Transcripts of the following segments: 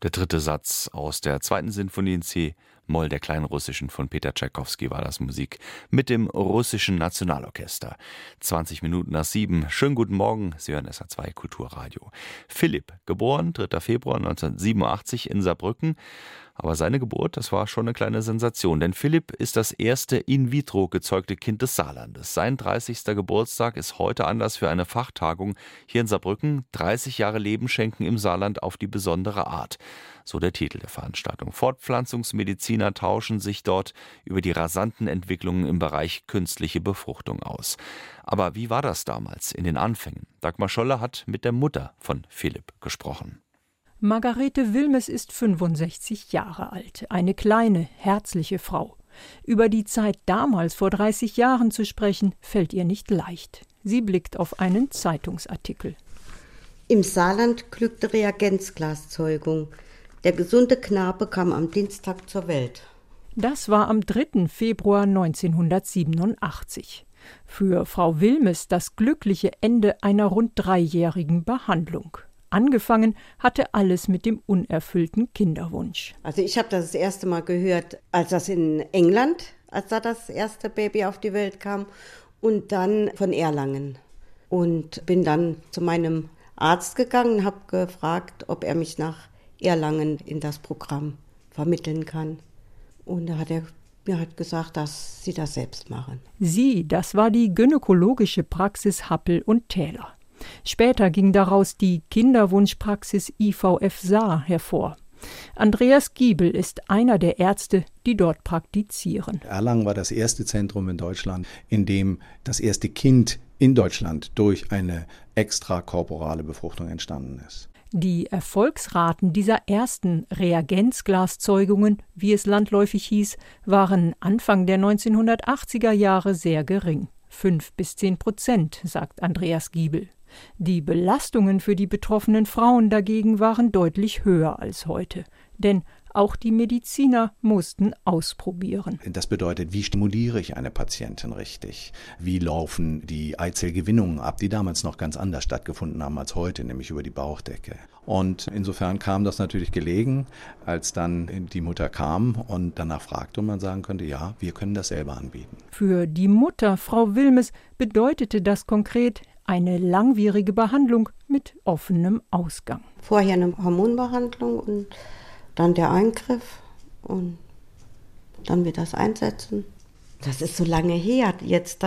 Der dritte Satz aus der zweiten Sinfonie in C-Moll der kleinen russischen von Peter Tschaikowski war das, Musik mit dem russischen Nationalorchester. 20 Minuten nach 7. Schönen guten Morgen, Sie hören SR2 Kulturradio. Philipp, geboren 3. Februar 1987 in Saarbrücken. Aber seine Geburt, das war schon eine kleine Sensation, denn Philipp ist das erste in vitro gezeugte Kind des Saarlandes. Sein 30. Geburtstag ist heute Anlass für eine Fachtagung hier in Saarbrücken. 30 Jahre Leben schenken im Saarland auf die besondere Art. So der Titel der Veranstaltung. Fortpflanzungsmediziner tauschen sich dort über die rasanten Entwicklungen im Bereich künstliche Befruchtung aus. Aber wie war das damals in den Anfängen? Dagmar Scholle hat mit der Mutter von Philipp gesprochen. Margarete Wilmes ist 65 Jahre alt, eine kleine, herzliche Frau. Über die Zeit damals vor 30 Jahren zu sprechen, fällt ihr nicht leicht. Sie blickt auf einen Zeitungsartikel. Im Saarland glückte Reagenzglaszeugung. Der gesunde Knabe kam am Dienstag zur Welt. Das war am 3. Februar 1987. Für Frau Wilmes das glückliche Ende einer rund 3-jährigen Behandlung. Angefangen hatte alles mit dem unerfüllten Kinderwunsch. Also ich habe das erste Mal gehört, als da das erste Baby auf die Welt kam, und dann von Erlangen. Und bin dann zu meinem Arzt gegangen, habe gefragt, ob er mich nach Erlangen in das Programm vermitteln kann. Und da hat er mir gesagt, dass sie das selbst machen. Sie, das war die gynäkologische Praxis Happel und Täler. Später ging daraus die Kinderwunschpraxis IVF Saar hervor. Andreas Giebel ist einer der Ärzte, die dort praktizieren. Erlangen war das erste Zentrum in Deutschland, in dem das erste Kind in Deutschland durch eine extrakorporale Befruchtung entstanden ist. Die Erfolgsraten dieser ersten Reagenzglaszeugungen, wie es landläufig hieß, waren Anfang der 1980er Jahre sehr gering. 5-10%, sagt Andreas Giebel. Die Belastungen für die betroffenen Frauen dagegen waren deutlich höher als heute. Denn auch die Mediziner mussten ausprobieren. Das bedeutet, wie stimuliere ich eine Patientin richtig? Wie laufen die Eizellgewinnungen ab, die damals noch ganz anders stattgefunden haben als heute, nämlich über die Bauchdecke. Und insofern kam das natürlich gelegen, als dann die Mutter kam und danach fragte und man sagen könnte, ja, wir können das selber anbieten. Für die Mutter, Frau Wilmes, bedeutete das konkret eine langwierige Behandlung mit offenem Ausgang. Vorher eine Hormonbehandlung und dann der Eingriff und dann wird das Einsetzen. Das ist so lange her jetzt,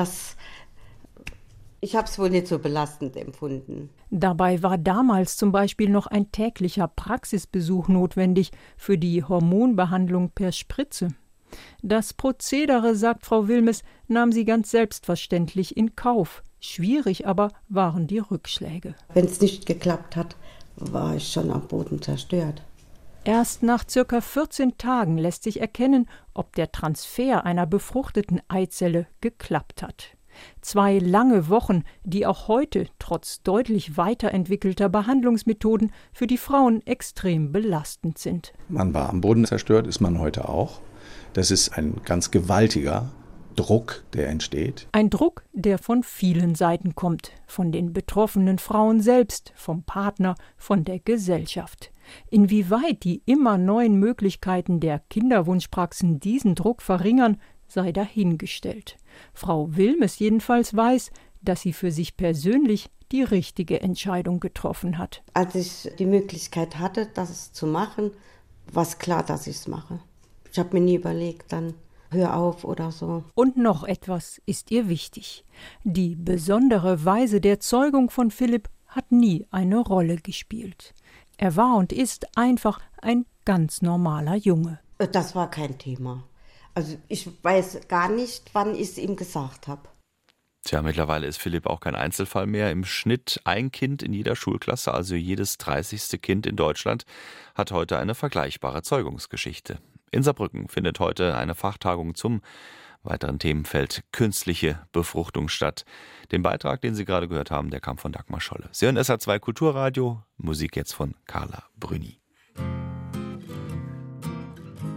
ich habe es wohl nicht so belastend empfunden. Dabei war damals zum Beispiel noch ein täglicher Praxisbesuch notwendig für die Hormonbehandlung per Spritze. Das Prozedere, sagt Frau Wilmes, nahm sie ganz selbstverständlich in Kauf. Schwierig aber waren die Rückschläge. Wenn es nicht geklappt hat, war ich schon am Boden zerstört. Erst nach ca. 14 Tagen lässt sich erkennen, ob der Transfer einer befruchteten Eizelle geklappt hat. 2 lange Wochen, die auch heute trotz deutlich weiterentwickelter Behandlungsmethoden für die Frauen extrem belastend sind. Man war am Boden zerstört, ist man heute auch. Das ist ein ganz gewaltiger Druck, der entsteht. Ein Druck, der von vielen Seiten kommt. Von den betroffenen Frauen selbst, vom Partner, von der Gesellschaft. Inwieweit die immer neuen Möglichkeiten der Kinderwunschpraxen diesen Druck verringern, sei dahingestellt. Frau Wilmes jedenfalls weiß, dass sie für sich persönlich die richtige Entscheidung getroffen hat. Als ich die Möglichkeit hatte, das zu machen, war es klar, dass ich es mache. Ich habe mir nie überlegt, dann hör auf oder so. Und noch etwas ist ihr wichtig. Die besondere Weise der Zeugung von Philipp hat nie eine Rolle gespielt. Er war und ist einfach ein ganz normaler Junge. Das war kein Thema. Also ich weiß gar nicht, wann ich es ihm gesagt habe. Tja, mittlerweile ist Philipp auch kein Einzelfall mehr. Im Schnitt ein Kind in jeder Schulklasse, also jedes 30. Kind in Deutschland, hat heute eine vergleichbare Zeugungsgeschichte. In Saarbrücken findet heute eine Fachtagung zum weiteren Themenfeld künstliche Befruchtung statt. Den Beitrag, den Sie gerade gehört haben, der kam von Dagmar Scholle. Sie hören SR2 Kulturradio, Musik jetzt von Carla Brüni.